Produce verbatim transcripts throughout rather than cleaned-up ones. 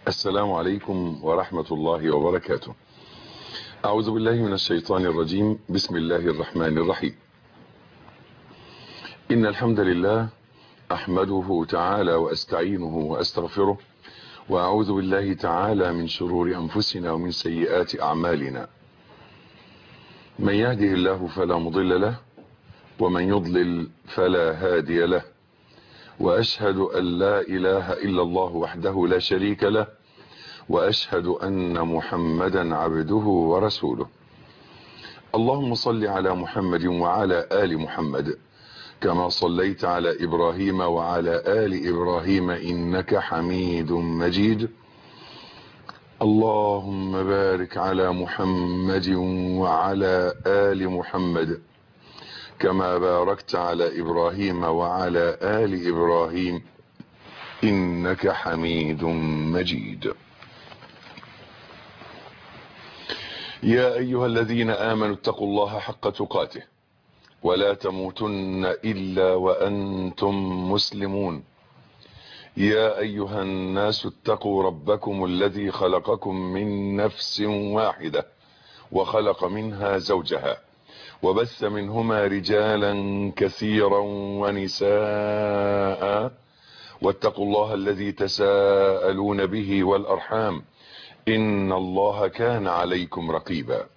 السلام عليكم ورحمة الله وبركاته. أعوذ بالله من الشيطان الرجيم. بسم الله الرحمن الرحيم. إن الحمد لله أحمده تعالى وأستعينه وأستغفره، وأعوذ بالله تعالى من شرور أنفسنا ومن سيئات أعمالنا. من يهده الله فلا مضل له، ومن يضلل فلا هادي له، وأشهد أن لا إله إلا الله وحده لا شريك له، وأشهد أن محمدا عبده ورسوله. اللهم صل على محمد وعلى آل محمد كما صليت على إبراهيم وعلى آل إبراهيم إنك حميد مجيد. اللهم بارك على محمد وعلى آل محمد كما باركت على إبراهيم وعلى آل إبراهيم إنك حميد مجيد. يا أيها الذين آمنوا اتقوا الله حق تقاته ولا تموتن إلا وأنتم مسلمون. يا أيها الناس اتقوا ربكم الذي خلقكم من نفس واحدة وخلق منها زوجها وبث منهما رجالا كثيرا ونساء، واتقوا الله الذي تساءلون به والأرحام إن الله كان عليكم رقيبا.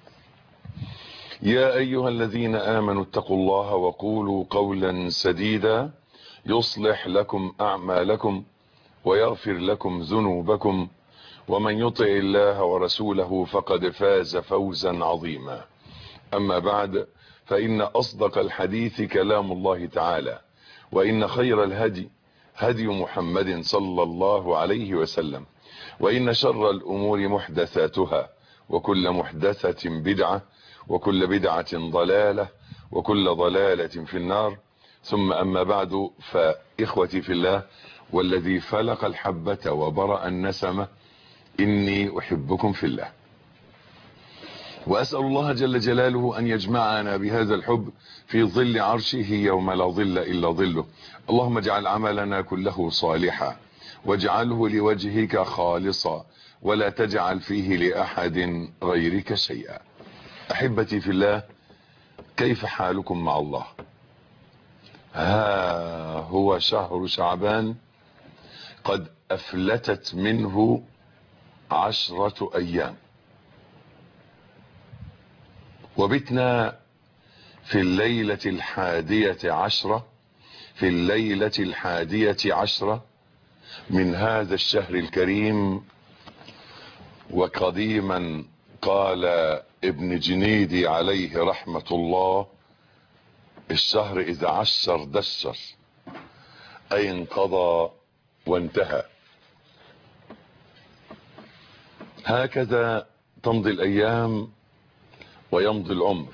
يا أيها الذين آمنوا اتقوا الله وقولوا قولا سديدا يصلح لكم أعمالكم ويغفر لكم ذنوبكم، ومن يطع الله ورسوله فقد فاز فوزا عظيما. أما بعد، فإن أصدق الحديث كلام الله تعالى، وإن خير الهدي هدي محمد صلى الله عليه وسلم، وإن شر الأمور محدثاتها، وكل محدثة بدعة، وكل بدعة ضلالة، وكل ضلالة في النار. ثم أما بعد، فإخوتي في الله والذي فلق الحبة وبرأ النسمة، إني أحبكم في الله، وأسأل الله جل جلاله أن يجمعنا بهذا الحب في ظل عرشه يوم لا ظل إلا ظله. اللهم اجعل عملنا كله صالحا، واجعله لوجهك خالصا، ولا تجعل فيه لأحد غيرك شيئا. أحبتي في الله، كيف حالكم مع الله؟ ها هو شهر شعبان قد أفلتت منه عشرة أيام، وبتنا في الليلة الحادية عشرة في الليلة الحادية عشرة من هذا الشهر الكريم. وقديما قال ابن جنيدي عليه رحمة الله: الشهر إذا عشر دشر، أي انقضى وانتهى. هكذا تمضي الأيام ويمضي العمر.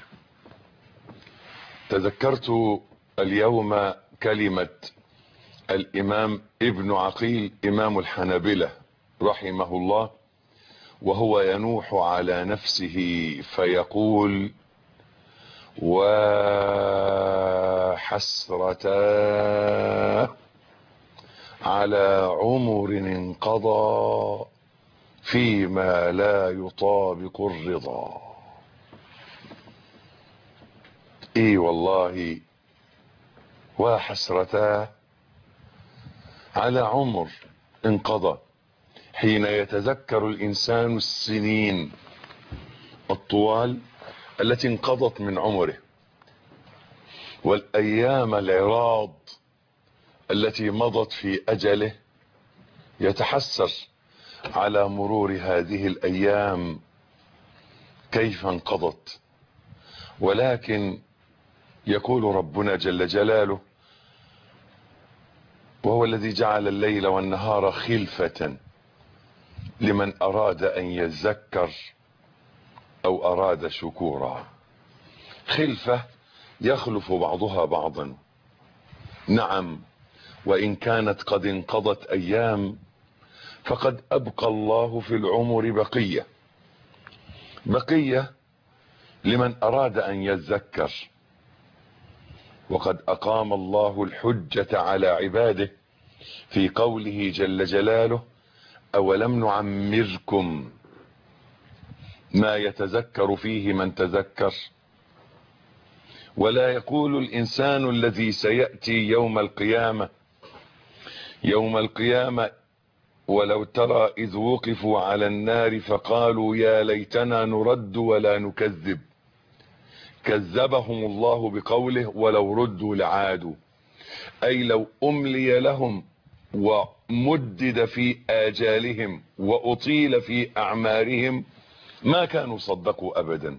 تذكرت اليوم كلمة الإمام ابن عقيل إمام الحنابلة رحمه الله، وهو ينوح على نفسه فيقول: وحسرتا على عمر انقضى فيما لا يطابق الرضا. اي والله، وحسرتا على عمر انقضى، حين يتذكر الإنسان السنين الطوال التي انقضت من عمره، والأيام العراض التي مضت في أجله، يتحسر على مرور هذه الأيام كيف انقضت. ولكن يقول ربنا جل جلاله: وهو الذي جعل الليل والنهار خلفة لمن أراد أن يذكر أو أراد شكورا. خلفة يخلف بعضها بعضا، نعم، وإن كانت قد انقضت أيام فقد أبقى الله في العمر بقية بقية لمن أراد أن يذكر. وقد أقام الله الحجة على عباده في قوله جل جلاله: أولم نعمركم ما يتذكر فيه من تذكر. ولا يقول الإنسان الذي سيأتي يوم القيامة يوم القيامة ولو ترى إذ وقفوا على النار فقالوا يا ليتنا نرد ولا نكذب كذبهم الله بقوله ولو ردوا لعادوا، أي لو أملي لهم ومدد في آجالهم وأطيل في أعمارهم ما كانوا صدقوا أبدا.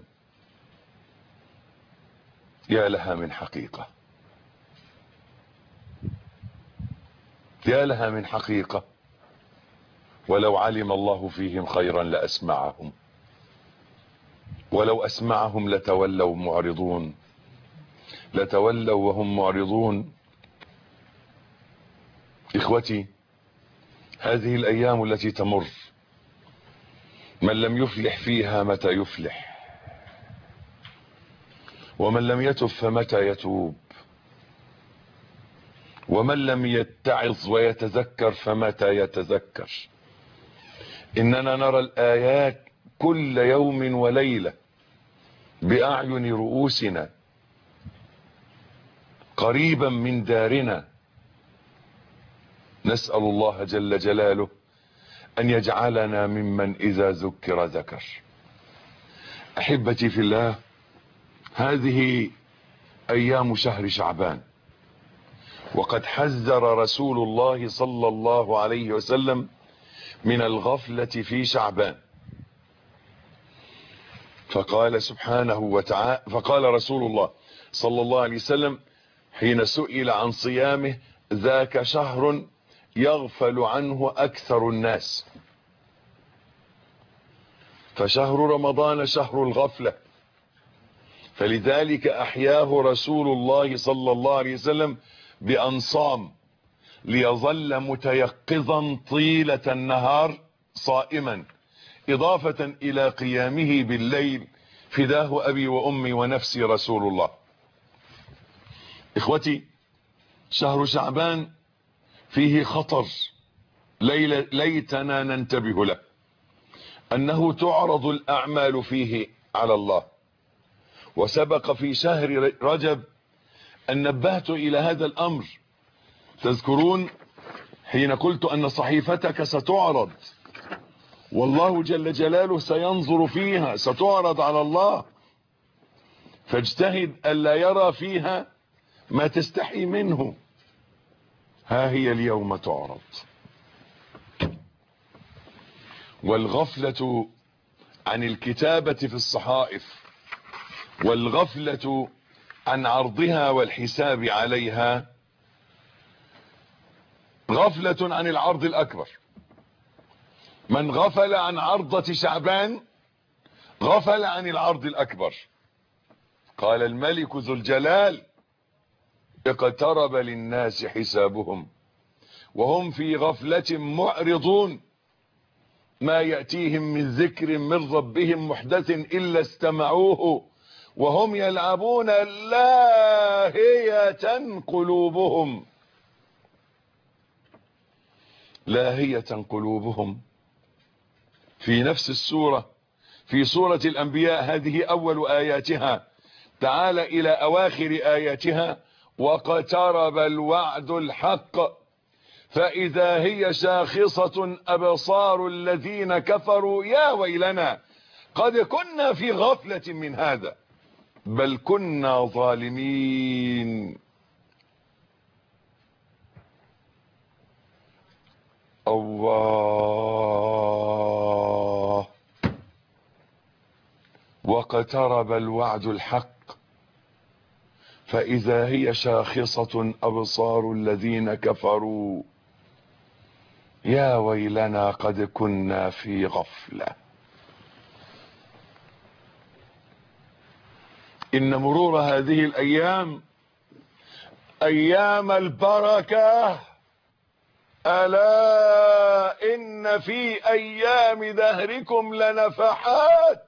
يا لها من حقيقة، يا لها من حقيقة. ولو علم الله فيهم خيرا لأسمعهم ولو أسمعهم لتولوا معرضون لتولوا وهم معرضون. إخوتي، هذه الأيام التي تمر من لم يفلح فيها متى يفلح، ومن لم يتب فمتى يتوب، ومن لم يتعظ ويتذكر فمتى يتذكر. إننا نرى الآيات كل يوم وليلة بأعين رؤوسنا قريبا من دارنا. نسأل الله جل جلاله أن يجعلنا ممن إذا ذكر ذكر. أحبتي في الله، هذه أيام شهر شعبان، وقد حذر رسول الله صلى الله عليه وسلم من الغفلة في شعبان، فقال سبحانه وتعالى فقال رسول الله صلى الله عليه وسلم حين سئل عن صيامه: ذاك شهر يغفل عنه أكثر الناس. فشهر رمضان شهر الغفلة، فلذلك أحياه رسول الله صلى الله عليه وسلم بأن صام ليظل متيقظا طيلة النهار صائما، إضافة إلى قيامه بالليل. فداه أبي وأمي ونفسي رسول الله. إخوتي، شهر شعبان فيه خطر ليتنا ننتبه له، أنه تعرض الأعمال فيه على الله. وسبق في شهر رجب أن نبهت إلى هذا الأمر. تذكرون حين قلت أن صحيفتك ستعرض والله جل جلاله سينظر فيها، ستعرض على الله، فاجتهد ألا يرى فيها ما تستحي منه. ها هي اليوم تعرض. والغفلة عن الكتابة في الصحائف والغفلة عن عرضها والحساب عليها غفلة عن العرض الأكبر. من غفل عن عرضة شعبان غفل عن العرض الأكبر. قال الملك ذو الجلال: اقترب للناس حسابهم وهم في غفلة معرضون، ما يأتيهم من ذكر من ربهم محدث إلا استمعوه وهم يلعبون لاهية قلوبهم. لاهية قلوبهم في نفس السورة، في سورة الأنبياء، هذه أول آياتها. تعال إلى أواخر آياتها: واقترب الوعد الحق فإذا هي شاخصة أبصار الذين كفروا يا ويلنا قد كنا في غفلة من هذا بل كنا ظالمين. الله. واقترب الوعد الحق فإذا هي شاخصة أبصار الذين كفروا يا ويلنا قد كنا في غفلة. إن مرور هذه الأيام أيام البركة. ألا إن في أيام دهركم لنفحات.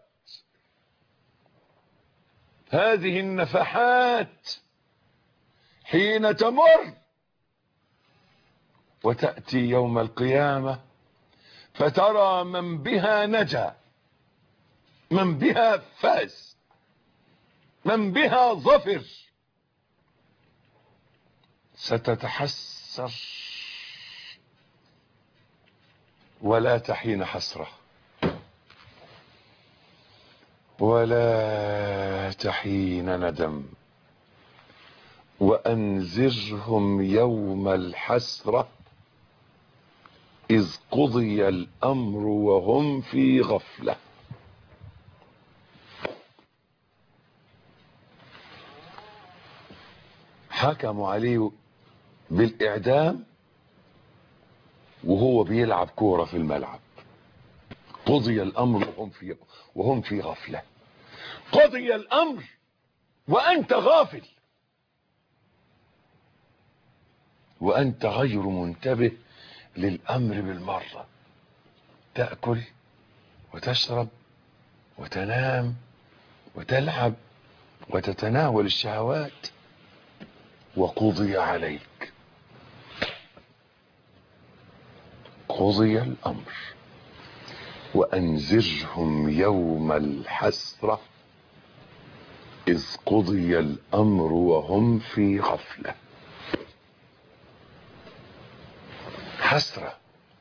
هذه النفحات حين تمر وتأتي يوم القيامة فترى من بها نجا، من بها فاز، من بها ظفر. ستتحسر ولا تحين حسرة، ولا تحين ندم. وأنذرهم يوم الحسرة إذ قضي الأمر وهم في غفلة. حكموا عليه بالإعدام وهو بيلعب كورة في الملعب. قضي الأمر وهم في وهم في غفلة. قضي الأمر وأنت غافل، وأنت غير منتبه للأمر بالمرة. تأكل وتشرب وتنام وتلعب وتتناول الشهوات، وقضي عليك. قضي الأمر. وأنذرهم يوم الحسرة إذ قضي الأمر وهم في غفلة. حسرة،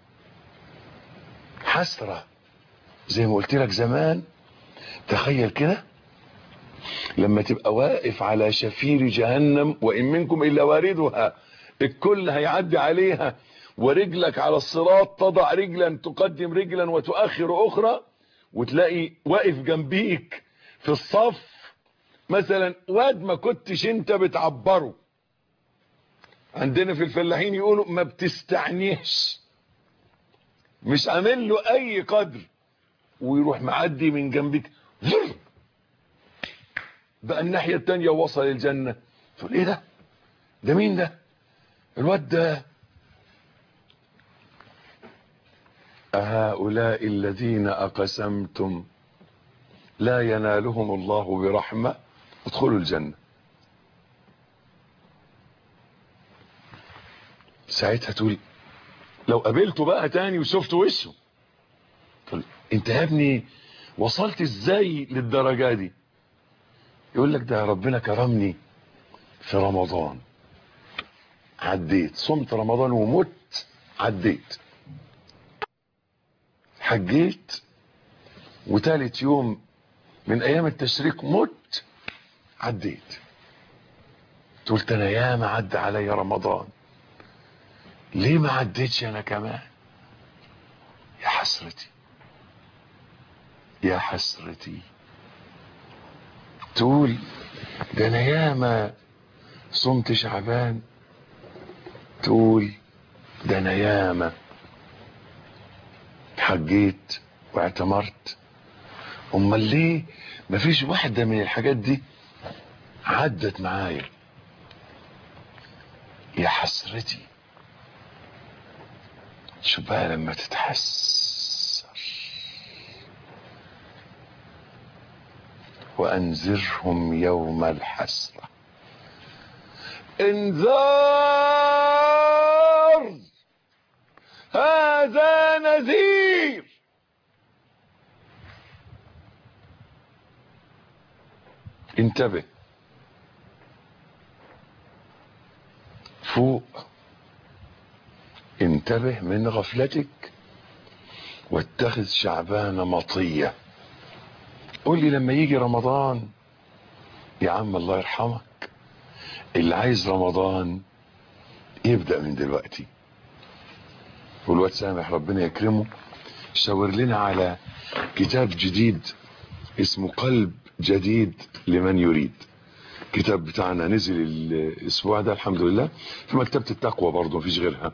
حسرة. زي ما قلت لك زمان، تخيل كده لما تبقى واقف على شفير جهنم وإن منكم إلا واردها، الكل هيعدي عليها، ورجلك على الصراط تضع رجلا تقدم رجلا وتؤخر أخرى، وتلاقي واقف جنبيك في الصف مثلا واد ما كنتش انت بتعبره. عندنا في الفلاحين يقولوا ما بتستعنيش، مش عامل له اي قدر، ويروح معدي من جنبك بقى الناحية التانية ووصل الجنة. تقول ايه ده؟ ده مين ده؟ الواد ده. أهؤلاء الذين أقسمتم لا ينالهم الله برحمة ادخلوا الجنة. ساعتها تقول لو قابلته بقى تاني وشفت وشه، تقول انت يا ابني وصلت ازاي للدرجة دي؟ يقول لك ده ربنا كرمني في رمضان، عديت، صمت رمضان ومت، عديت، حجيت، وتالت يوم من ايام التشريق مت، عديت. تقول انا ياما عدى علي رمضان، ليه ما عديتش انا كمان؟ يا حسرتي، يا حسرتي. تقول ده انا ياما صمت شعبان، تقول ده انا ياما حجيت واعتمرت، امال ليه مفيش واحدة من الحاجات دي عدت معايا؟ يا حسرتي. شو بقى لما تتحسر. وأنذرهم يوم الحسرة. انذار، هذا نذير. انتبه، فوق، انتبه من غفلتك، واتخذ شعبان مطية. قول لي لما يجي رمضان يا عم الله يرحمك، اللي عايز رمضان يبدأ من دلوقتي. والواد سامح ربنا يكرمه شاور لنا على كتاب جديد اسمه قلب جديد لمن يريد. كتاب بتاعنا نزل الاسبوع ده الحمد لله في مكتبة التقوى، برضه مفيش غيرها.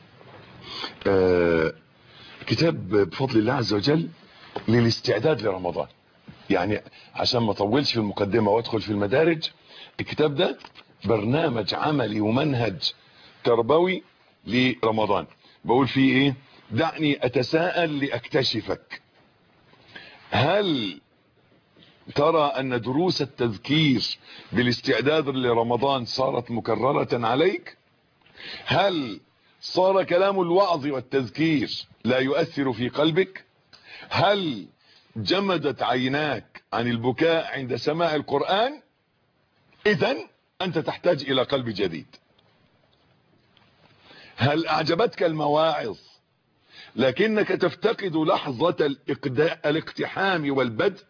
آه كتاب بفضل الله عز وجل للاستعداد لرمضان. يعني عشان ما اطولش في المقدمة وادخل في المدارج، الكتاب ده برنامج عملي ومنهج تربوي لرمضان. بقول فيه ايه؟ دعني اتساءل لاكتشفك، هل ترى ان دروس التذكير بالاستعداد لرمضان صارت مكررة عليك؟ هل صار كلام الوعظ والتذكير لا يؤثر في قلبك؟ هل جمدت عيناك عن البكاء عند سماع القرآن؟ إذن أنت تحتاج إلى قلب جديد. هل أعجبتك المواعظ لكنك تفتقد لحظة الاقتحام والبدء؟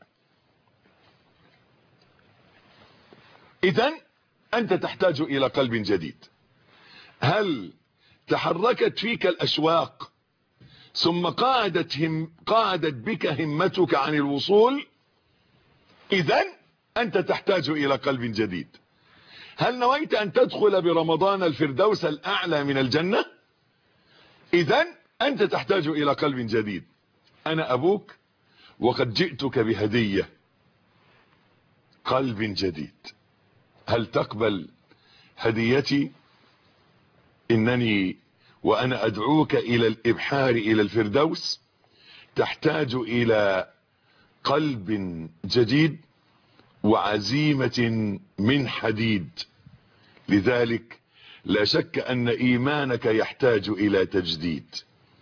إذن أنت تحتاج إلى قلب جديد. هل تحركت فيك الأشواق ثم قعدت, هم قعدت بك همتك عن الوصول؟ إذن أنت تحتاج إلى قلب جديد. هل نويت أن تدخل برمضان الفردوس الأعلى من الجنة؟ إذن أنت تحتاج إلى قلب جديد. أنا أبوك وقد جئتك بهدية، قلب جديد. هل تقبل هديتي؟ إنني وأنا أدعوك إلى الإبحار إلى الفردوس تحتاج إلى قلب جديد وعزيمة من حديد. لذلك لا شك أن إيمانك يحتاج إلى تجديد.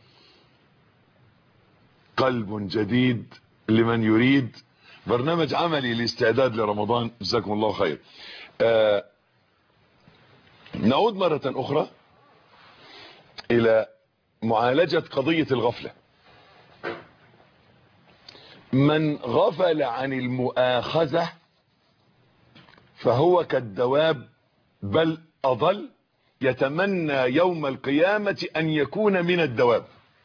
قلب جديد لمن يريد. برنامج عملي لاستعداد لرمضان. جزاكم الله خير. آه نعود مرة أخرى إلى معالجة قضية الغفلة. من غفل عن المؤاخذة فهو كالدواب بل أضل، يتمنى يوم القيامة أن يكون من الدواب.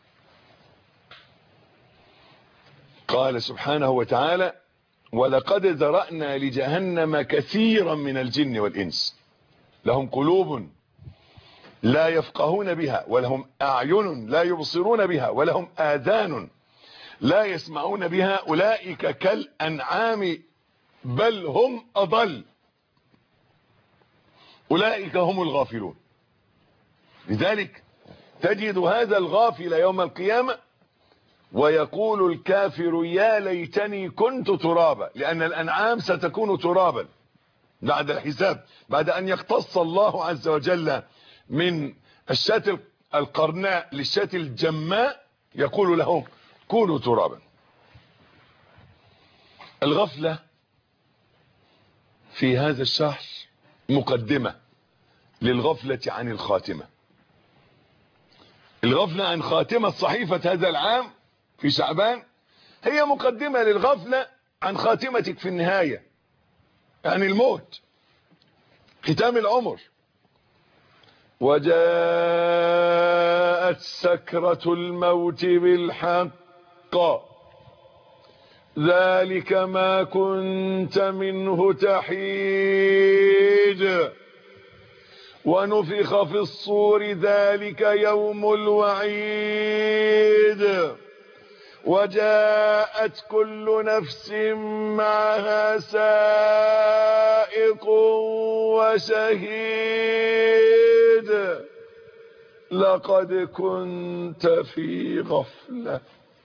قال سبحانه وتعالى: ولقد ذرأنا لجهنم كثيرا من الجن والإنس لهم قلوب لا يفقهون بها ولهم أعين لا يبصرون بها ولهم آذان لا يسمعون بها أولئك كالأنعام بل هم أضل أولئك هم الغافلون. لذلك تجد هذا الغافل يوم القيامة ويقول الكافر يا ليتني كنت ترابا، لأن الأنعام ستكون ترابا بعد الحساب، بعد أن يقتص الله عز وجل من الشاة القرناء للشاة الجماء يقول لهم كونوا ترابا. الغفلة في هذا الشهر مقدمة للغفلة عن الخاتمة. الغفلة عن خاتمة صحيفة هذا العام في شعبان هي مقدمة للغفلة عن خاتمتك في النهاية، يعني الموت، ختام العمر. وجاءت سكرة الموت بالحق ذلك ما كنت منه تحيد ونفخ في الصور ذلك يوم الوعيد وجاءت كل نفس معها سائق وشهيد لقد كنت في غفلة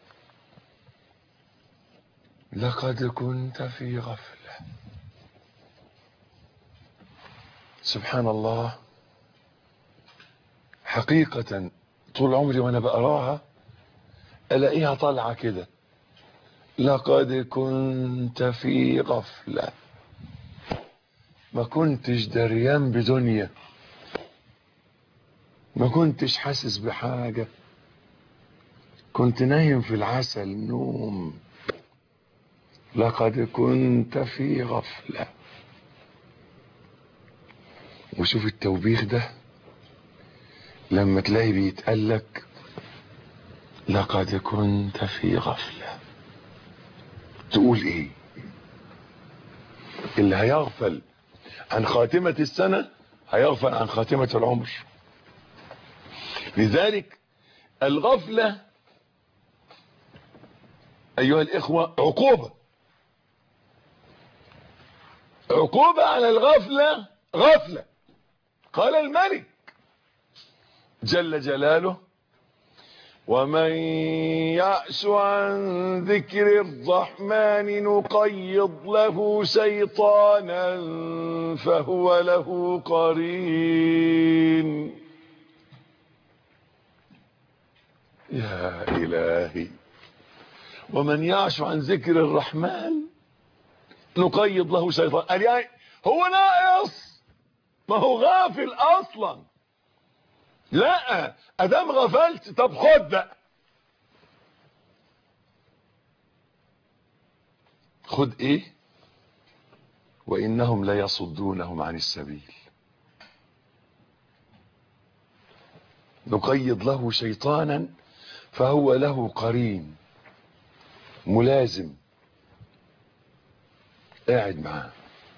لقد كنت في غفلة. سبحان الله، حقيقة طول عمري وانا بقراها الاقيها طالعه كده، لقد كنت في غفلة. ما كنتش دريان بدنيا، ما كنتش حاسس بحاجة، كنت نايم في العسل نوم. لقد كنت في غفلة. وشوف التوبيخ ده لما تلاقي بيتقالك لقد كنت في غفلة، تقول ايه؟ اللي هيغفل عن خاتمة السنة هيغفل عن خاتمة العمر. لذلك الغفلة ايها الاخوة عقوبة، عقوبة على الغفلة غفلة. قال الملك جل جلاله: ومن يعش عن ذكر الرحمن نقيض له شيطانا فهو له قرين. يا إلهي. ومن يعش عن ذكر الرحمن نقيض له شيطان. قال يعني هو ناقص؟ ما هو غافل اصلا. لا ادام غفلت طب خد بقى، خد ايه؟ وانهم ليصدونهم عن السبيل. نقيض له شيطانا فهو له قرين ملازم قاعد معاه.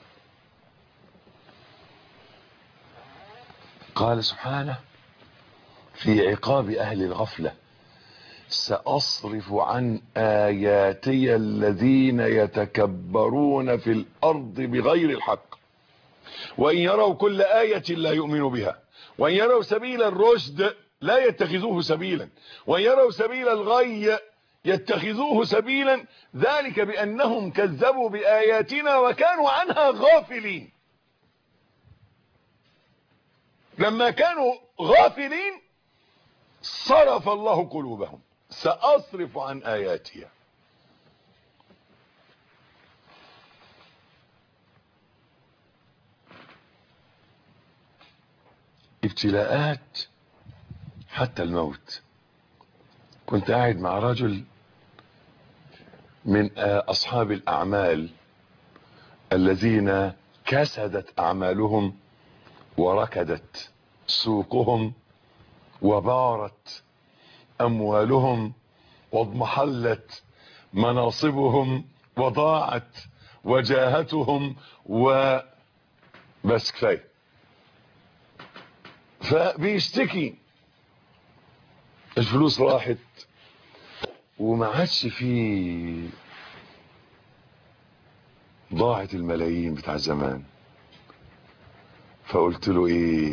قال سبحانه في عقاب اهل الغفلة: سأصرف عن آياتي الذين يتكبرون في الأرض بغير الحق وإن يروا كل آية لا يؤمنوا بها وإن يروا سبيل الرشد لا يتخذوه سبيلا وإن يروا سبيل الغي يتخذوه سبيلا ذلك بأنهم كذبوا بآياتنا وكانوا عنها غافلين. لما كانوا غافلين صرف الله قلوبهم. سأصرف عن آياتي. ابتلاءات حتى الموت. كنت قاعد مع رجل من أصحاب الأعمال الذين كسدت أعمالهم وركدت سوقهم وبارت أموالهم واضمحلت مناصبهم وضاعت وجاهتهم وبس كفاية. فبيشتكي الفلوس راحت وما عادش فيه، ضاعت الملايين بتاع زمان. فقلت له ايه؟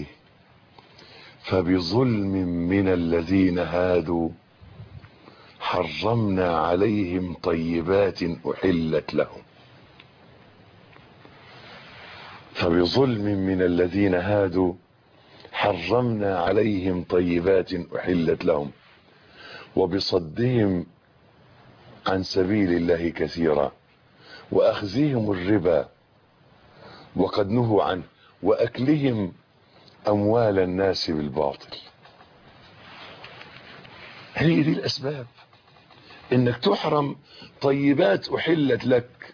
فبظلم من الذين هادوا حرمنا عليهم طيبات أحلت لهم. فبظلم من الذين هادوا حرمنا عليهم طيبات أحلت لهم وبصدهم عن سبيل الله كثيرا وأخذهم الربا وقد نهوا عنه وأكلهم أموال الناس بالباطل. هي دي الأسباب إنك تحرم طيبات أحلت لك.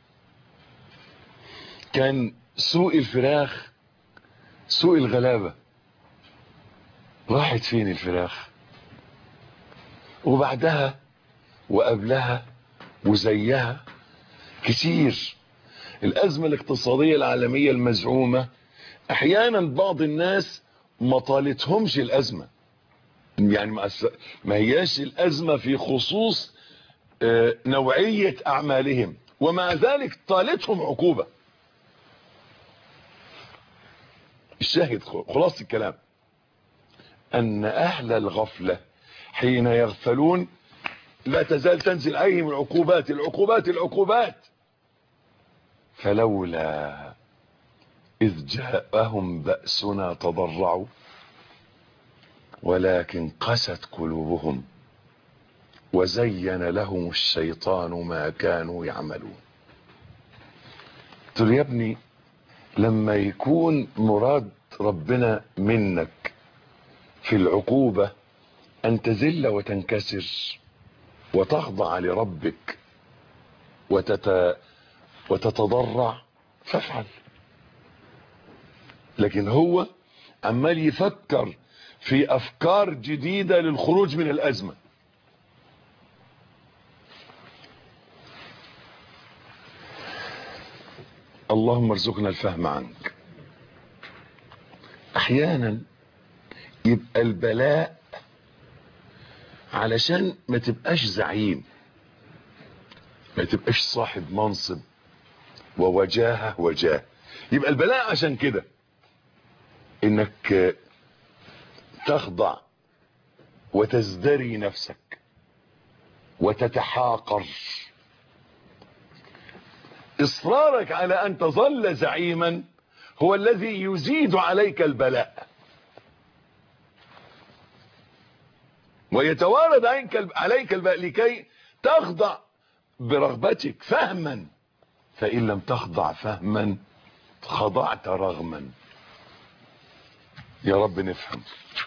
كان سوق الفراخ سوق الغلابة، راحت فين الفراخ؟ وبعدها وقبلها وزيها كتير. الأزمة الاقتصادية العالمية المزعومة أحيانا بعض الناس ما طالتهمش الأزمة، يعني ما هياش الأزمة في خصوص نوعية أعمالهم، ومع ذلك طالتهم عقوبة. الشاهد خلاص الكلام أن أهل الغفلة حين يغفلون لا تزال تنزل عليهم العقوبات العقوبات العقوبات. فلولا إذ جاءهم بأسنا تضرعوا ولكن قست قلوبهم وزين لهم الشيطان ما كانوا يعملون. قلت له يا ابني لما يكون مراد ربنا منك في العقوبة أن تذل وتنكسر وتخضع لربك وتت... وتتضرع فافعل. لكن هو عمال يفكر في أفكار جديدة للخروج من الأزمة. اللهم ارزقنا الفهم عنك. احيانا يبقى البلاء علشان ما تبقاش زعيم، ما تبقاش صاحب منصب ووجاهه وجاه. يبقى البلاء عشان كده انك تخضع وتزدري نفسك وتتحاقر. اصرارك على ان تظل زعيما هو الذي يزيد عليك البلاء. ويتوارد عليك الباء لكي تخضع برغبتك فهما، فإن لم تخضع فهما خضعت رغما. يا رب نفهم.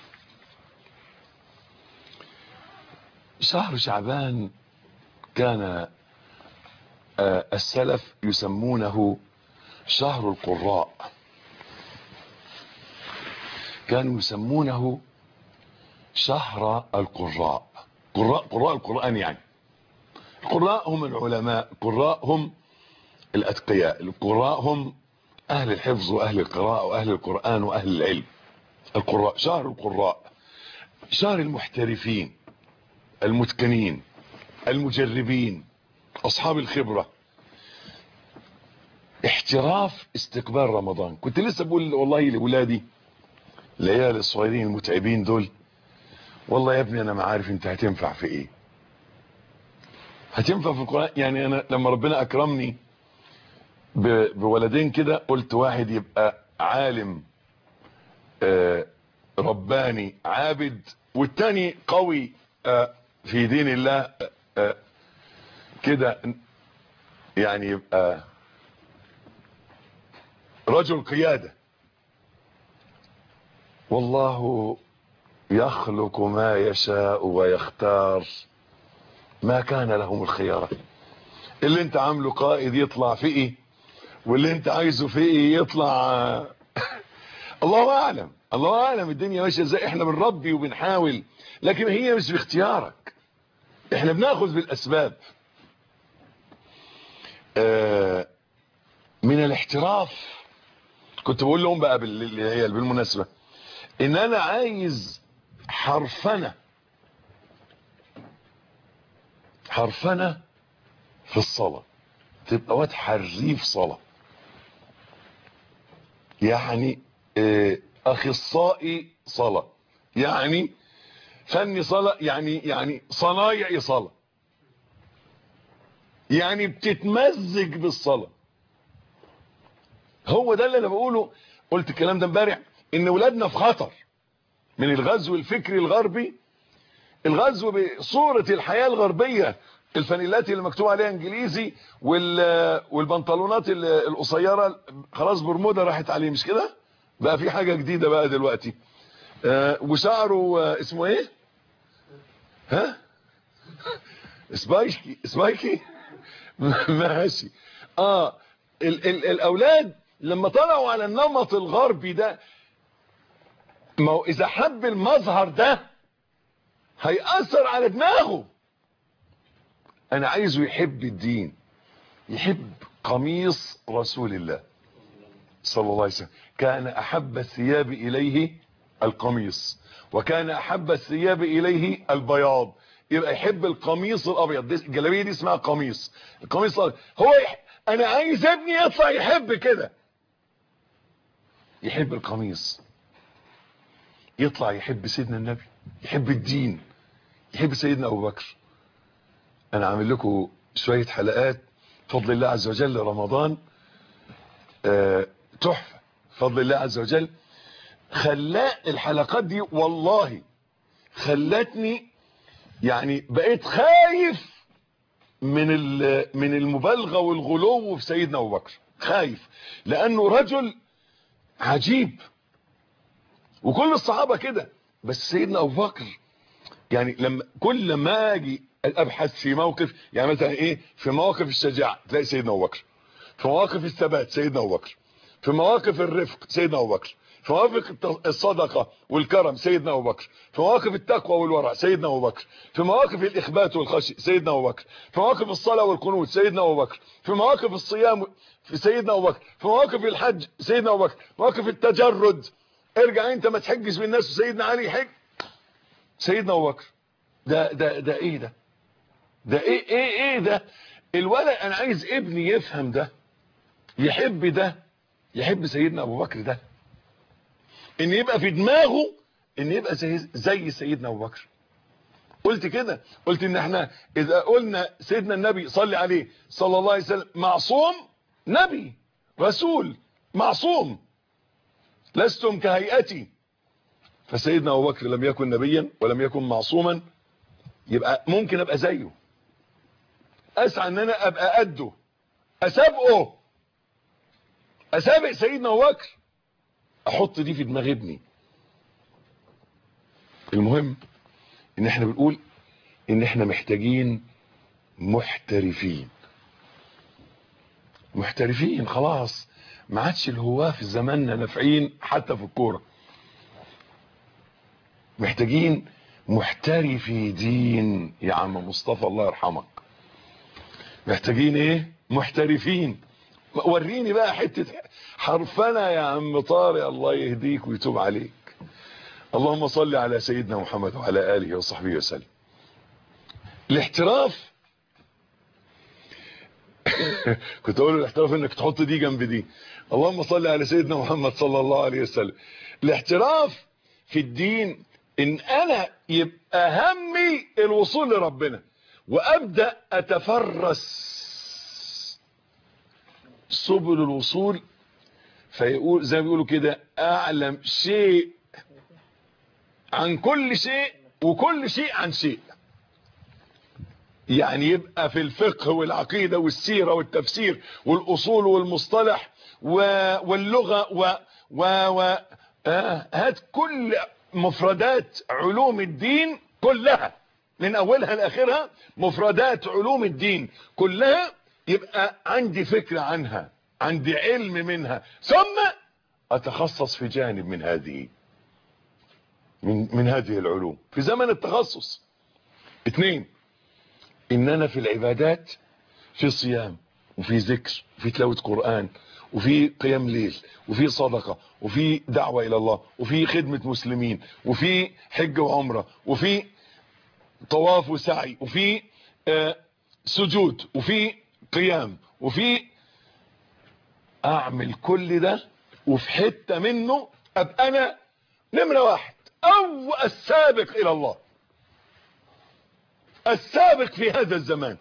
شهر شعبان كان السلف يسمونه شهر القراء، كانوا يسمونه شهر القراء. قراء قراء القرآن، يعني القراء هم العلماء، القراء هم الأتقياء، القراء هم أهل الحفظ وأهل القراءة وأهل القرآن وأهل العلم. القراء، شهر القراء، شهر المحترفين المتقنين المجربين أصحاب الخبرة. احتراف استقبال رمضان. كنت لسه بقول والله لأولادي العيال الصغيرين المتعبين دول، والله يا ابني أنا ما عارف أنت هتنفع في إيه، هتنفع في القرآن. يعني أنا لما ربنا أكرمني بولدين كده، قلت واحد يبقى عالم آه رباني عابد، والتاني قوي آه في دين الله آه كده، يعني يبقى رجل قيادة. والله يخلق ما يشاء ويختار، ما كان لهم الخيارة. اللي انت عامله قائد يطلع فئي، واللي انت عايزه فئي يطلع الله اعلم، الله اعلم الدنيا ماشيه ازاي. احنا بنربي وبنحاول، لكن هي مش باختيارك، احنا بناخذ بالاسباب. آه من الاحتراف كنت بقول لهم بقى بالمناسبه ان انا عايز حرفنه، حرفنه في الصلاه، تبقى واد حريف صلاه، يعني آه اخصائي صلاه، يعني فني صلاه، يعني يعني صنايعي صلاه، يعني بتتمزج بالصلاه. هو ده اللي انا بقوله. قلت الكلام ده امبارح، ان ولادنا في خطر من الغزو الفكري الغربي، الغزو بصورة الحياة الغربية، الفانيلات اللي مكتوب عليها انجليزي والبنطلونات القصيرة خلاص برمودا راحت عليه، مش كده؟ بقى في حاجة جديدة بقى دلوقتي. آه وشعره آه اسمه ايه؟ ها؟ سبايكي سبايكي ماشي. اه ال ال الاولاد لما طلعوا على النمط الغربي ده، ما هو اذا حب المظهر ده هيأثر على دماغه. انا عايزه يحب الدين، يحب قميص رسول الله صلى الله عليه وسلم. كان احب الثياب اليه القميص، وكان احب الثياب اليه البياض. يبقى يحب القميص الابيض، الجلابيه دي اسمها قميص، القميص الابيض. هو يح... انا عايز ابني يطلع يحب كده، يحب القميص، يطلع يحب سيدنا النبي، يحب الدين، يحب سيدنا ابو بكر. انا عامل لكم شويه حلقات بفضل الله عز وجل رمضان آه تحفه بفضل الله عز وجل. خلى الحلقات دي والله خلتني يعني بقيت خايف من من المبالغه والغلو في سيدنا ابو بكر، خايف لانه رجل عجيب، وكل الصحابه كده، بس سيدنا ابو بكر يعني لما كل ما اجي ابحث في موقف، يعني مثلا ايه، في مواقف الشجاعه تلاقي سيدنا ابو بكر، في مواقف الثبات سيدنا ابو بكر، في مواقف الرفق سيدنا ابو بكر، في مواقف الصدقه والكرم سيدنا ابو بكر، في مواقف التقوى والورع سيدنا ابو بكر، في مواقف الاخبات والخشيه سيدنا ابو بكر، في مواقف الصلاه والقنوت سيدنا ابو بكر، في مواقف الصيام في سيدنا ابو بكر، في مواقف الحج سيدنا ابو بكر، مواقف التجرد ارجع انت ما تحجش بالناس وسيدنا علي حج سيدنا ابو بكر. ده ده ده ايه ده ده ايه ايه ايه ده الولد. انا عايز ابني يفهم ده، يحب ده، يحب سيدنا ابو بكر ده، ان يبقى في دماغه ان يبقى زي, زي سيدنا ابو بكر. قلت كده، قلت ان احنا اذا قلنا سيدنا النبي صلي عليه صلى الله عليه وسلم معصوم، نبي رسول معصوم، لستم كهيئتي، فسيدنا ابو بكر لم يكن نبيا ولم يكن معصوما، يبقى ممكن ابقى زيه، اسعى ان انا ابقى قده، اسابقه، اسابق سيدنا ابو بكر، احط دي في دماغ ابني. المهم ان احنا بنقول ان احنا محتاجين محترفين. محترفين خلاص، ما عادش الهواه في زماننا نافعين حتى في الكوره. محتاجين محترفي دين يا عم مصطفى الله يرحمك. محتاجين ايه؟ محترفين. وريني بقى حته حرفنه يا عم طارق، الله يهديك ويتوب عليك. اللهم صل على سيدنا محمد وعلى اله وصحبه وسلم. الاحتراف كنت اقول الاحتراف انك تحط دي جنب دي. اللهم صل على سيدنا محمد صلى الله عليه وسلم. الاحتراف في الدين ان انا يبقى همي الوصول لربنا، وابدأ اتفرس سبل الوصول. فيقول زي ما بيقولوا كده اعلم شيء عن كل شيء وكل شيء عن شيء. يعني يبقى في الفقه والعقيدة والسيرة والتفسير والأصول والمصطلح واللغة و و و آه هات كل مفردات علوم الدين كلها من أولها لآخرها، مفردات علوم الدين كلها، يبقى عندي فكرة عنها، عندي علم منها، ثم أتخصص في جانب من هذه من, من هذه العلوم في زمن التخصص. اثنين، ان انا في العبادات في صيام وفي ذكر وفي تلاوة قرآن وفي قيام ليل وفي صدقة وفي دعوة الى الله وفي خدمة مسلمين وفي حج وعمرة وفي طواف وسعي وفي آه سجود وفي قيام، وفي اعمل كل ده وفي حتة منه ابقى انا نمرة واحد او السابق الى الله، السابق في هذا الزمان.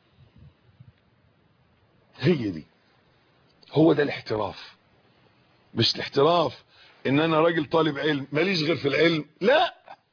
هي دي، هو ده الاحتراف. مش الاحتراف ان انا راجل طالب علم ماليش غير في العلم، لا،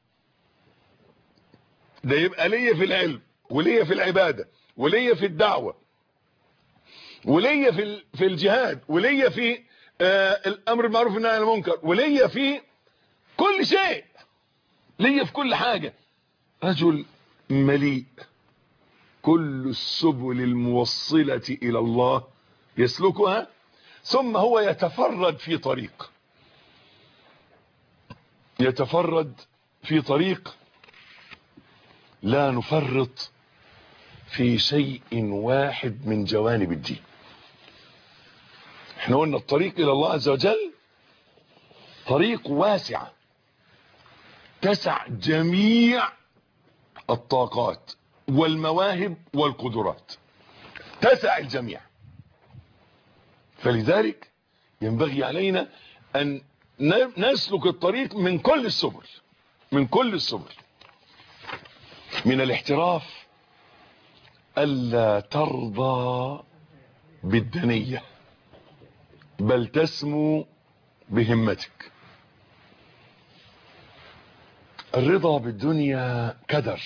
ده يبقى ليا في العلم وليا في العبادة وليا في الدعوة وليا في في الجهاد وليا في آه الامر بالمعروف والنهي عن المنكر وليا في كل شيء، ليا في كل حاجة. رجل مليء كل السبل الموصلة الى الله يسلكها، ثم هو يتفرد في طريق، يتفرد في طريق لا نفرط في شيء واحد من جوانب الدين. احنا قلنا الطريق الى الله عز وجل طريق واسع تسع جميع الطاقات والمواهب والقدرات، تسع الجميع. فلذلك ينبغي علينا ان نسلك الطريق من كل السبل، من كل السبل. من الاحتراف الا ترضى بالدنية بل تسمو بهمتك. الرضا بالدنيا كدر.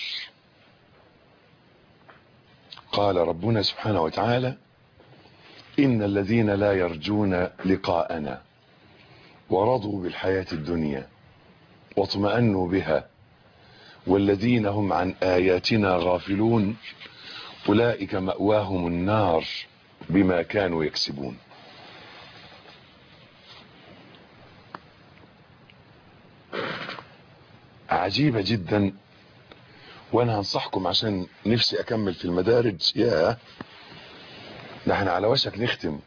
قال ربنا سبحانه وتعالى إن الذين لا يرجون لقاءنا ورضوا بالحياة الدنيا واطمأنوا بها والذين هم عن آياتنا غافلون أولئك مأواهم النار بما كانوا يكسبون. عجيبة جدا، وانا هنصحكم عشان نفسي اكمل في المدارج. يا ده احنا على وشك نختم.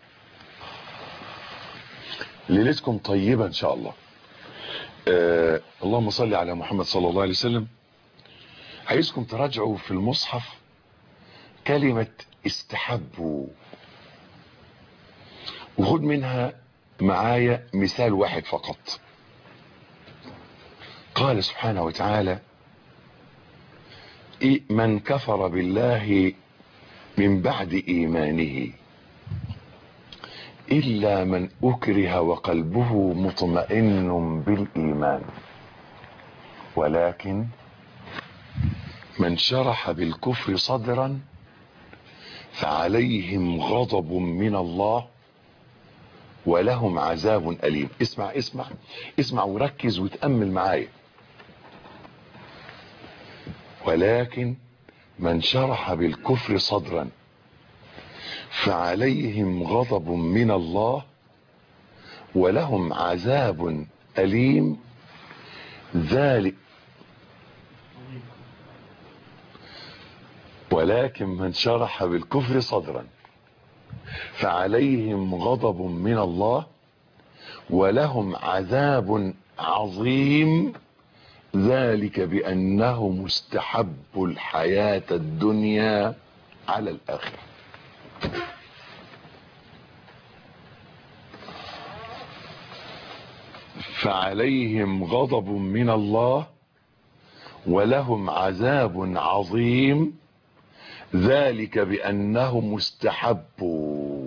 ليلتكم طيبة ان شاء الله. آه اللهم صل على محمد صلى الله عليه وسلم. عايزكم تراجعوا في المصحف كلمة استحبوا، وخد منها معايا مثال واحد فقط. قال سبحانه وتعالى من كفر بالله من بعد إيمانه إلا من أكره وقلبه مطمئن بالإيمان ولكن من شرح بالكفر صدرا فعليهم غضب من الله ولهم عذاب أليم. اسمع اسمع اسمع وركز وتأمل معايا. ولكن من شرح بالكفر صدرا فعليهم غضب من الله ولهم عذاب أليم. ذلك ولكن من شرح بالكفر صدرا فعليهم غضب من الله ولهم عذاب عظيم. ذلك بأنهم استحبوا الحياة الدنيا على الآخرة. فعليهم غضب من الله ولهم عذاب عظيم. ذلك بأنهم استحبوا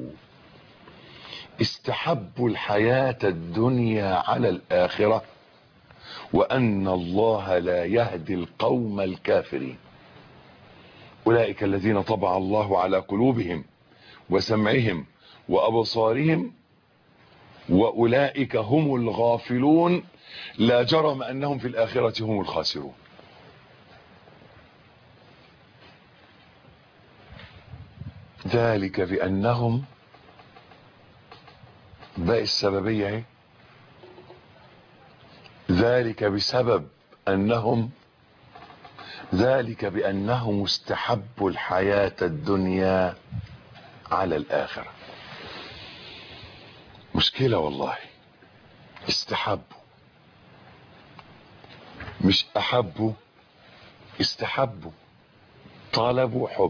استحبوا الحياة الدنيا على الآخرة وأن الله لا يهدي القوم الكافرين. أولئك الذين طبع الله على قلوبهم وسمعهم وأبصارهم وأولئك هم الغافلون لا جرم أنهم في الآخرة هم الخاسرون. ذلك بأنهم باقي السببية اهي. ذلك بسبب أنهم ذلك بأنهم استحبوا الحياة الدنيا على الآخرة. مشكلة والله. استحبوا مش أحبوا، استحبوا، طلبوا حب.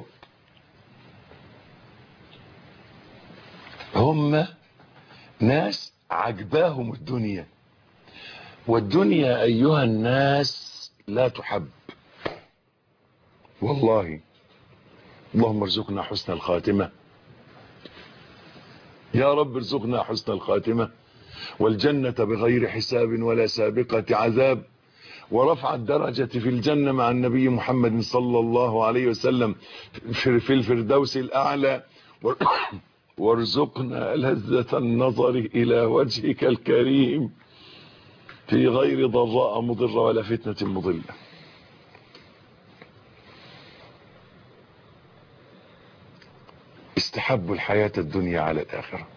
هم ناس عجباهم الدنيا، والدنيا أيها الناس لا تحب والله. اللهم ارزقنا حسن الخاتمة يا رب، ارزقنا حسن الخاتمة والجنة بغير حساب ولا سابقة عذاب، ورفع الدرجة في الجنة مع النبي محمد صلى الله عليه وسلم في الفردوس الأعلى، وارزقنا لذة النظر إلى وجهك الكريم في غير ضراء مضرة ولا فتنة مضلة. استحبوا الحياة الدنيا على الآخرة.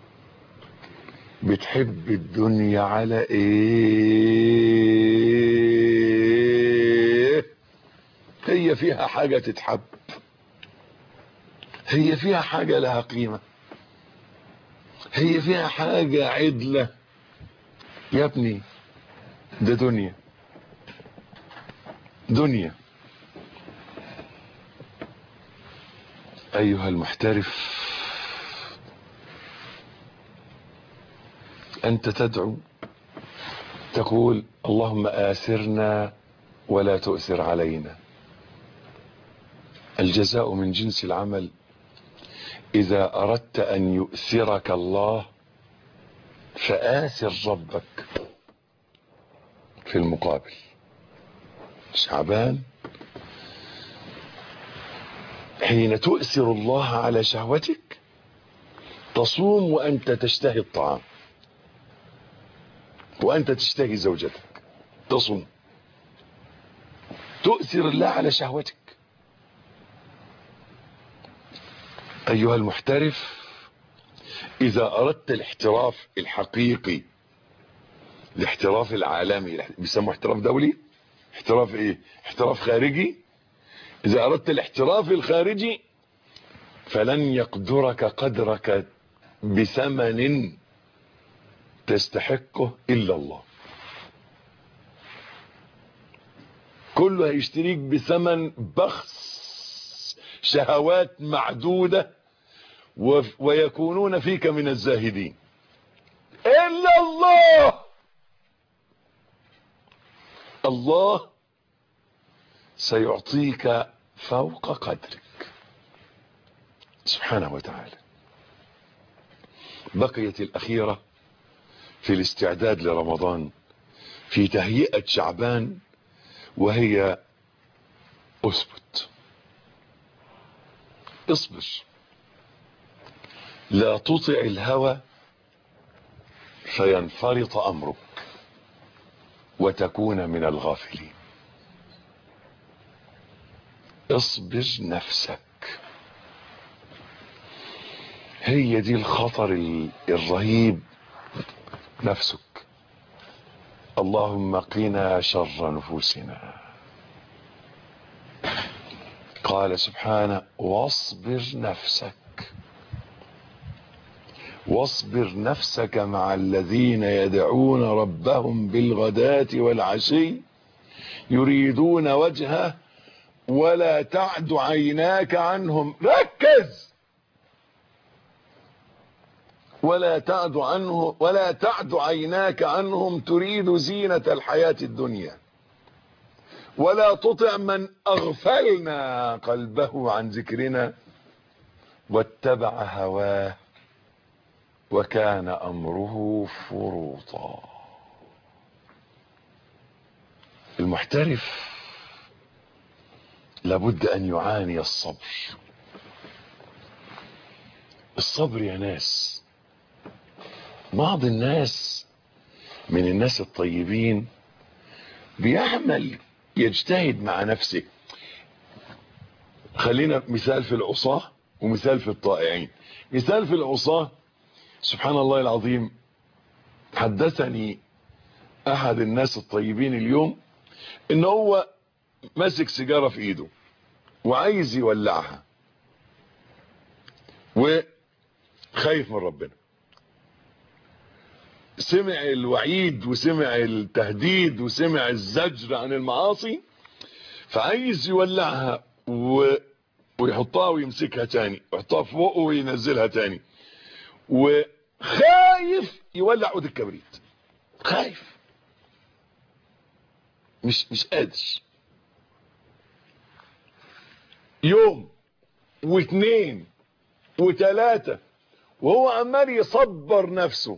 بتحب الدنيا على ايه؟ هي فيها حاجة تتحب؟ هي فيها حاجة لها قيمة؟ هي فيها حاجة عدلة؟ يا ابني ده دنيا دنيا. أيها المحترف، أنت تدعو تقول اللهم آثرنا ولا تؤثر علينا. الجزاء من جنس العمل. إذا أردت أن يؤثرك الله فآثر ربك في المقابل. شعبان حين تؤثر الله على شهوتك تصوم وأنت تشتهي الطعام وأنت تشتهي زوجتك، تصوم تؤثر الله على شهوتك. أيها المحترف، إذا أردت الاحتراف الحقيقي، الاحتراف العالمي، بيسموه احتراف دولي، احتراف ايه؟ احتراف خارجي. إذا أردت الاحتراف الخارجي فلن يقدرك قدرك بثمن تستحقه إلا الله. كله هيشتريك بثمن بخس، شهوات معدودة، ويكونون فيك من الزاهدين إلا الله. الله سيعطيك فوق قدرك سبحانه وتعالى. بقيت الأخيرة في الاستعداد لرمضان، في تهيئة شعبان، وهي اثبت، اصبر، لا تطع الهوى فينفرط امرك وتكون من الغافلين. اصبر نفسك، هي دي الخطر الرهيب، نفسك. اللهم قنا شر نفوسنا. قال سبحانه واصبر نفسك، واصبر نفسك مع الذين يدعون ربهم بالغداة والعشي يريدون وجهه ولا تعد عيناك عنهم، ركز، ولا تعد عنه ولا تعد عيناك عنهم تريد زينة الحياة الدنيا ولا تطع من اغفلنا قلبه عن ذكرنا واتبع هواه وكان امره فرطا. المحترف لابد ان يعاني الصبر. الصبر يا ناس، بعض الناس من الناس الطيبين بيعمل يجتهد مع نفسه. خلينا مثال في العصاة ومثال في الطائعين. مثال في العصاة، سبحان الله العظيم، حدثني احد الناس الطيبين اليوم ان هو ماسك سيجارة في ايده وعايز يولعها وخايف من ربنا، سمع الوعيد وسمع التهديد وسمع الزجر عن المعاصي، فعايز يولعها و... ويحطها ويمسكها تاني ويحطها فوقه وينزلها تاني، وخايف يولع عود الكبريت، خايف، مش مش قادر. يوم واثنين وثلاثة وهو عمال يصبر نفسه،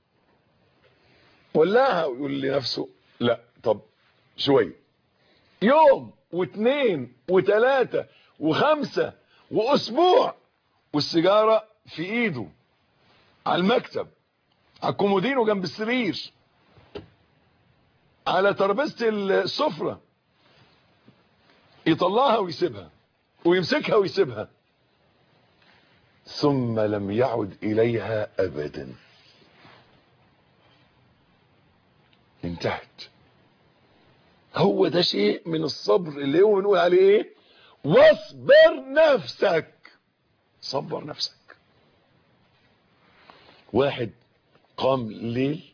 ولعها ويقول لنفسه لا طب شوية. يوم واثنين وثلاثة وخمسة واسبوع والسيجارة في ايده على المكتب، على الكومودينو جنب السرير، على ترابيزة السفرة، يطلعها ويسيبها ويمسكها ويسيبها، ثم لم يعد اليها ابدا. انتهت. هو ده شيء من الصبر اللي هو بنقول عليه ايه؟ واصبر نفسك. صبر نفسك. واحد قام الليل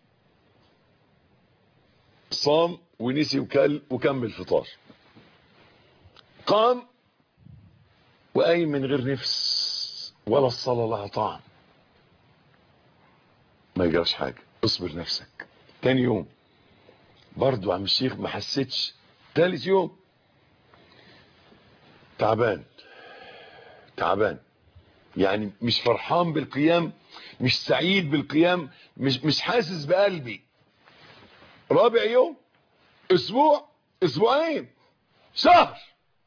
صام ونسي وكل وكمل فطار، قام وقايم من غير نفس ولا الصلاة لها طعم، ما يجراش حاجة، اصبر نفسك. تاني يوم برضو عم الشيخ ما حسيتش، تالت يوم تعبان تعبان يعني مش فرحان بالقيام، مش سعيد بالقيام، مش مش حاسس بقلبي. رابع يوم، اسبوع، اسبوعين، شهر،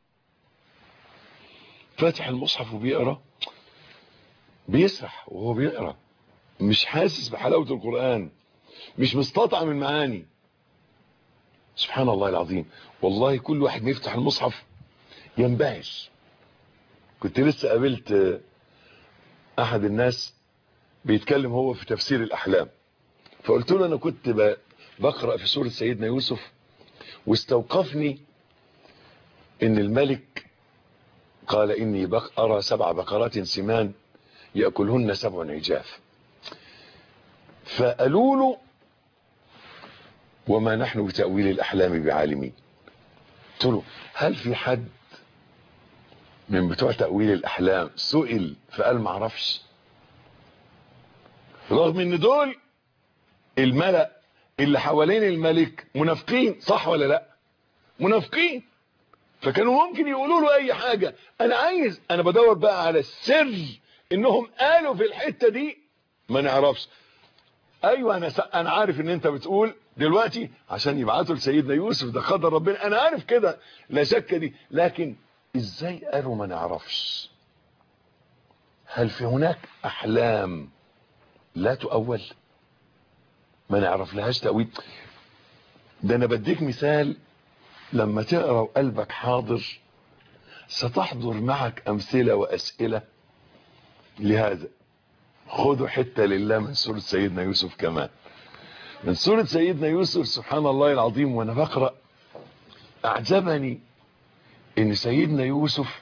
فاتح المصحف وبيقرا، بيسرح وهو بيقرا، مش حاسس بحلاوة القرآن، مش مستطعم المعاني. سبحان الله العظيم، والله كل واحد يفتح المصحف ينبهش. كنت لسه قابلت احد الناس بيتكلم هو في تفسير الاحلام، فقلت له انا كنت بقرأ في سورة سيدنا يوسف واستوقفني ان الملك قال اني بق ارى سبع بقرات سمان يأكلهن سبع عجاف، فقالوا له وما نحن بتأويل الاحلام بعالمين. قلت له هل في حد من بتوع تأويل الاحلام سئل فقال ما اعرفش؟ رغم ان دول الملأ اللي حوالين الملك منافقين، صح ولا لا؟ منافقين، فكانوا ممكن يقولوا له اي حاجة. انا عايز انا بدور بقى على السر انهم قالوا في الحتة دي ما نعرفش. ايوه انا س... انا عارف ان انت بتقول دلوقتي عشان يبعتوا لسيدنا يوسف، ده قدر ربنا، انا عارف كده لا شك دي، لكن ازاي قالوا ما نعرفش؟ هل في هناك احلام لا تؤول؟ ما نعرف لهاش تأويل. ده انا بديك مثال، لما تقرأ وقلبك حاضر ستحضر معك امثلة واسئلة لهذا. خدوا حتة لله من سورة سيدنا يوسف كمان، من سورة سيدنا يوسف. سبحان الله العظيم، وانا بقرأ اعجبني ان سيدنا يوسف،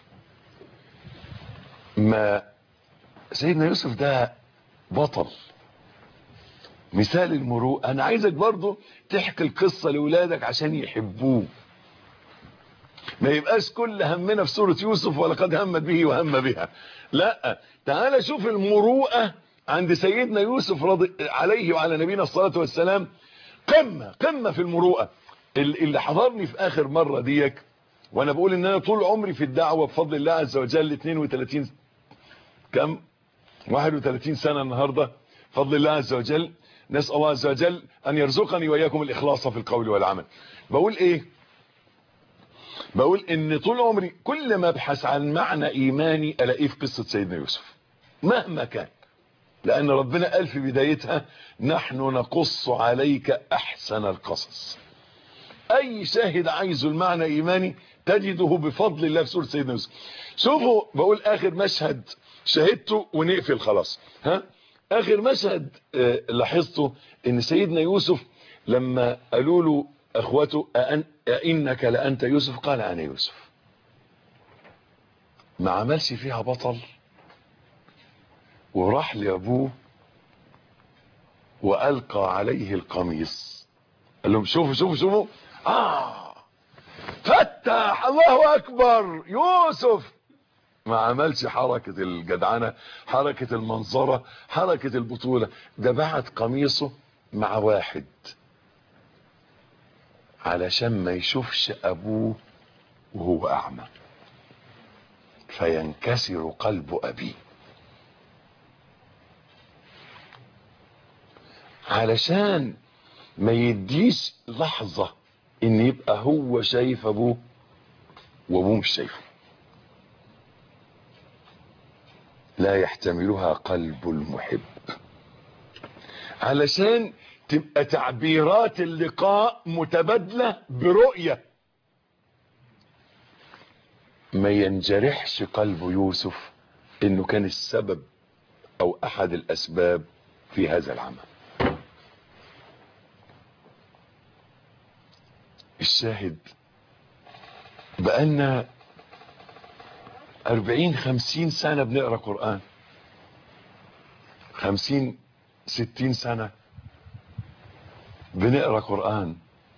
ما سيدنا يوسف ده بطل مثال المروءة. انا عايزك برضو تحكي القصة لولادك عشان يحبوه، ما يبقاش كل همنا في سورة يوسف ولقد همت به وهم بها. لا، تعال شوف المروءة عند سيدنا يوسف رضي عليه وعلى نبينا الصلاة والسلام. قمة قمة في المروءة. اللي حضرني في اخر مرة ديك، وانا بقول ان انا طول عمري في الدعوة بفضل الله عز وجل اتنين وتلاتين كم واحد وتلاتين سنة النهاردة بفضل الله عز وجل. نسأل الله عز وجل ان يرزقني واياكم الاخلاص في القول والعمل. بقول ايه؟ بقول ان طول عمري كل ما ابحث عن معنى ايماني الاقيه في قصة سيدنا يوسف مهما كان، لان ربنا قال في بدايتها نحن نقص عليك احسن القصص. اي شاهد عايزه المعنى ايماني تجده بفضل الله في سورة سيدنا يوسف. شوفوا، بقول اخر مشهد شاهدته ونقفل خلاص. ها، اخر مشهد آه لاحظته ان سيدنا يوسف لما قالوا له اخوته أأن أئنك لأنت يوسف، قال انا يوسف. ما عملش فيها بطل، وراح لابوه والقى عليه القميص، قال لهم شوفوا شوفوا شوفوا، اه فتح الله اكبر يوسف. ما عملش حركة الجدعنة، حركة المنظرة، حركة البطولة. ده بعت قميصه مع واحد علشان ما يشوفش ابوه وهو اعمى، فينكسر قلب ابيه، علشان ما يديش لحظة ان يبقى هو شايف ابوه وابوه مش شايفه. لا يحتملها قلب المحب، علشان تبقى تعبيرات اللقاء متبادلة برؤية، ما ينجرحش قلب يوسف انه كان السبب او احد الاسباب في هذا العمل. الشاهد، بقالنا اربعين خمسين سنة بنقرأ قرآن، خمسين ستين سنة بنقرأ قرآن،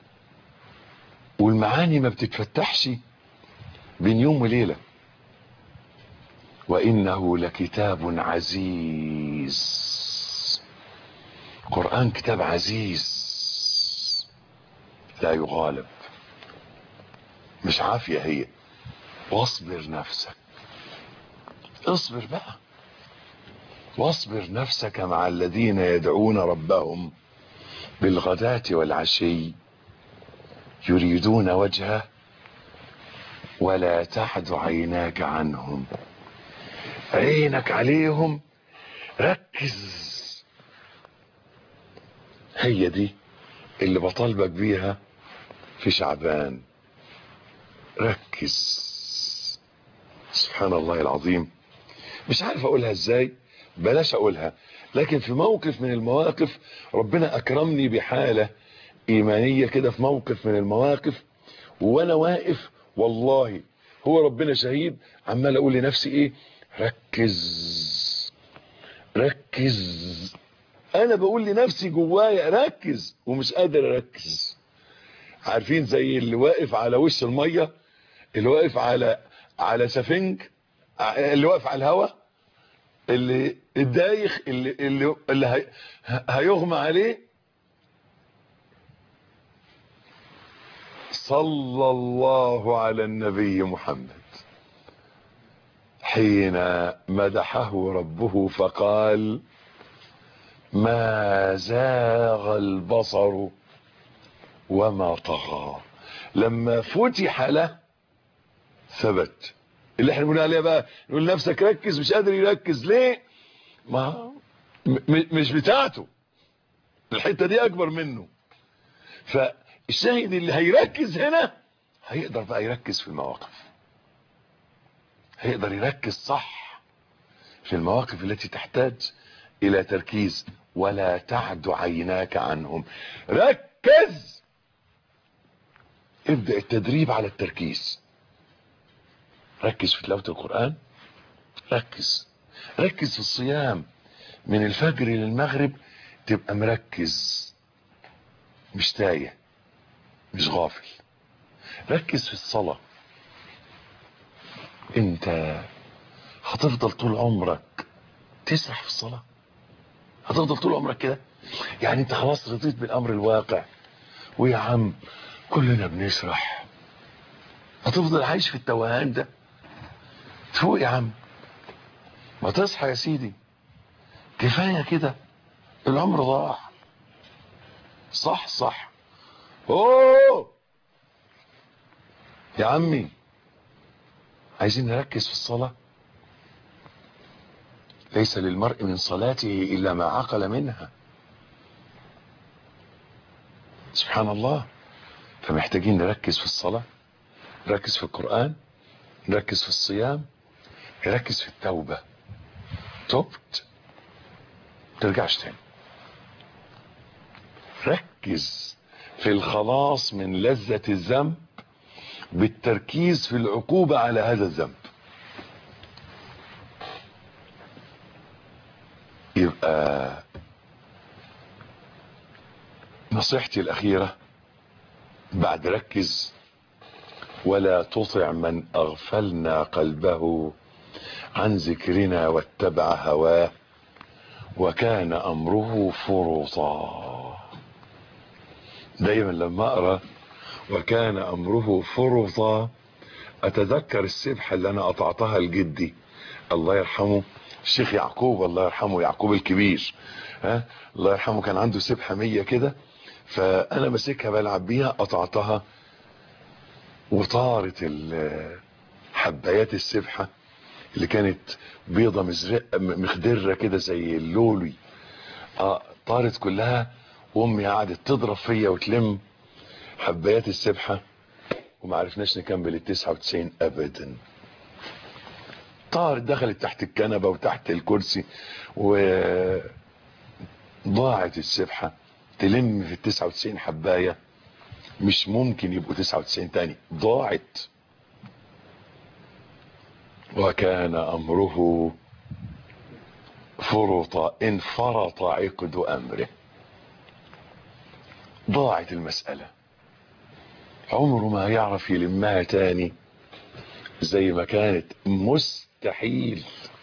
والمعاني ما بتتفتحش بين يوم وليلة. وإنه لكتاب عزيز، قرآن كتاب عزيز لا يغالب، مش عافية هي. واصبر نفسك، اصبر بقى، واصبر نفسك مع الذين يدعون ربهم بالغداة والعشي يريدون وجهه ولا تعد عيناك عنهم. عينك عليهم، ركز. هي دي اللي بطالبك بيها في شعبان، ركز. سبحان الله العظيم، مش عارف اقولها ازاي، بلاش اقولها. لكن في موقف من المواقف ربنا اكرمني بحالة ايمانية كده، في موقف من المواقف وانا واقف والله هو ربنا شهيد، عمال اقول لنفسي ايه؟ ركز ركز. انا بقول لنفسي جوايا ركز ومش قادر اركز. عارفين زي اللي واقف على وش المية، اللي واقف على على سفنج، اللي واقف على الهواء، اللي الدايخ، اللي اللي, اللي هي هيغمى عليه. صلى الله على النبي محمد حين مدحه ربه فقال ما زاغ البصر وما طغى. لما فتح له ثبت. اللي احنا بنقول عليه بقى، نقول نفسك ركز، مش قادر يركز ليه؟ ما مش بتاعته، الحتة دي اكبر منه. فالشاهد اللي هيركز هنا هيقدر بقى يركز في المواقف، هيقدر يركز صح في المواقف التي تحتاج الى تركيز. ولا تعد عيناك عنهم، ركز. ابدأ التدريب على التركيز. ركز في تلاوة القرآن، ركز ركز في الصيام من الفجر للمغرب، تبقى مركز مش تايه مش غافل. ركز في الصلاة. انت هتفضل طول عمرك تسرح في الصلاة؟ هتفضل طول عمرك كده؟ يعني انت خلاص رضيت بالامر الواقع، ويا عم كلنا بنسرح، هتفضل عايش في التوهان ده؟ تفوق يا عم، ما تصحى يا سيدي، كفاية كده، العمر ضاع. صح صح. اوه يا عمي، عايزين نركز في الصلاة. ليس للمرء من صلاته إلا ما عقل منها. سبحان الله. فمحتاجين نركز في الصلاة، نركز في القرآن، نركز في الصيام، نركز في التوبة. تبت ترجعش تاني. ركز في الخلاص من لذة الذنب بالتركيز في العقوبة على هذا الذنب. يبقى نصيحتي الأخيرة بعد ركز: ولا تطع من أغفلنا قلبه عن ذكرنا واتبع هواه وكان أمره فرطا. دايما لما أقرأ وكان أمره فرطا أتذكر السبحة اللي أنا قطعتها لجدي الله يرحمه الشيخ يعقوب، الله يرحمه، يعقوب الكبير، ها الله يرحمه. كان عنده سبحة مية كده، فأنا مسكها بلعب بيها، قطعتها وطارت حبايات السبحة اللي كانت بيضة مزرقة مخدرة كده زي اللولي، اه طارت كلها. وامي قعدت تضرب فيا وتلم حبايات السبحة، وما عرفناش نكمل التسعة وتسعين ابدا. طارت دخلت تحت الكنبة وتحت الكرسي، وضاعت السبحة. تلم في التسعة وتسعين حباية، مش ممكن يبقوا تسعة وتسعين تاني، ضاعت. وكان امره فرطا، انفرط عقد امره. ضاعت المسألة، عمره ما يعرف يلمها تاني زي ما كانت. مستحيل.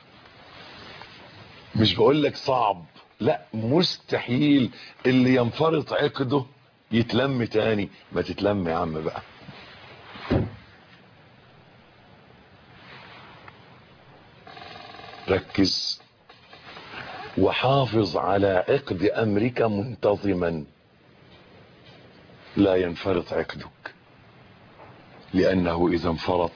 مش بقول لك صعب، لا مستحيل اللي ينفرط عقده يتلم تاني. ما تتلم يا عم بقى. ركز وحافظ على عقد امرك منتظما، لا ينفرط عقدك، لانه اذا انفرط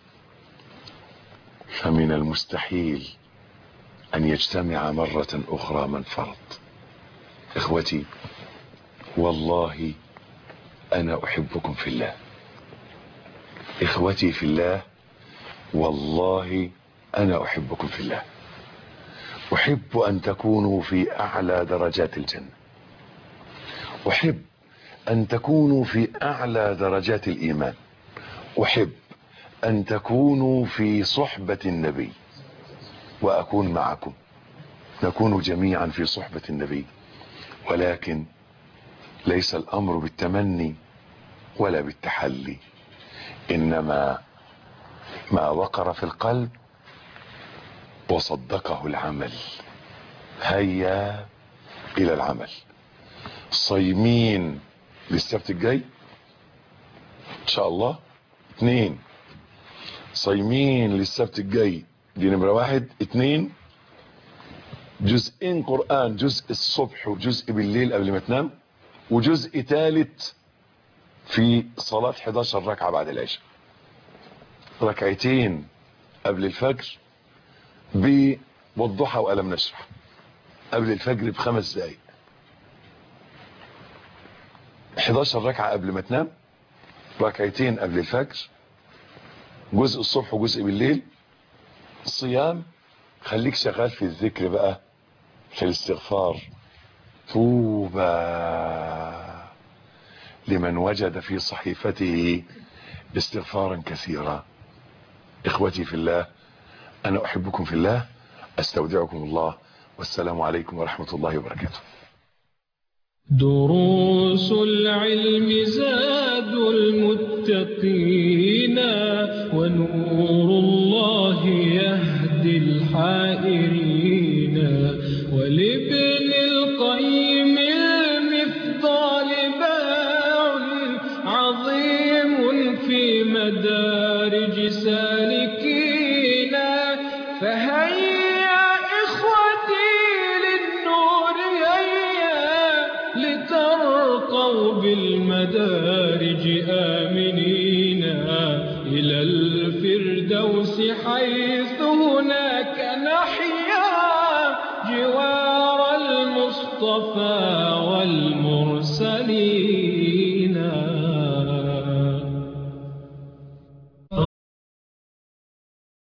فمن المستحيل ان يجتمع مرة اخرى من فرط. اخوتي والله انا احبكم في الله، اخوتي في الله، والله انا احبكم في الله. احب ان تكونوا في اعلى درجات الجنة، احب ان تكونوا في اعلى درجات الايمان، احب ان تكونوا في صحبة النبي واكون معكم، نكون جميعا في صحبة النبي. ولكن ليس الامر بالتمني ولا بالتحلي، انما ما وقر في القلب وصدقه العمل. هيا الى العمل. صايمين للسبت الجاي ان شاء الله. اتنين، صايمين للسبت الجاي، دي نمرة واحد. اتنين، جزئين قرآن، جزء الصبح وجزء بالليل قبل ما تنام، وجزء ثالث في صلاة حداشر ركعة بعد العشاء، ركعتين قبل الفجر والضحى وألم نشرح، قبل الفجر بخمس دقايق، حداشر ركعة قبل ما تنام، ركعتين قبل الفجر، جزء الصبح وجزء بالليل. صيام، خليك شغال في الذكر بقى، في الاستغفار. طوبى لمن وجد في صحيفته استغفارا كثيرا. اخوتي في الله، انا احبكم في الله، استودعكم الله، والسلام عليكم ورحمة الله وبركاته. دروس العلم زاد المتقين، ونور الله يهدي الحائرين. ولابن القيم المفضال باع عظيم في مدارج سالكين. فهيا إخوتي للنور هيا، لترقوا بالمدارج آمنين إلى الفردوس، حيث هناك نحيا جوار المصطفى والمرسلين.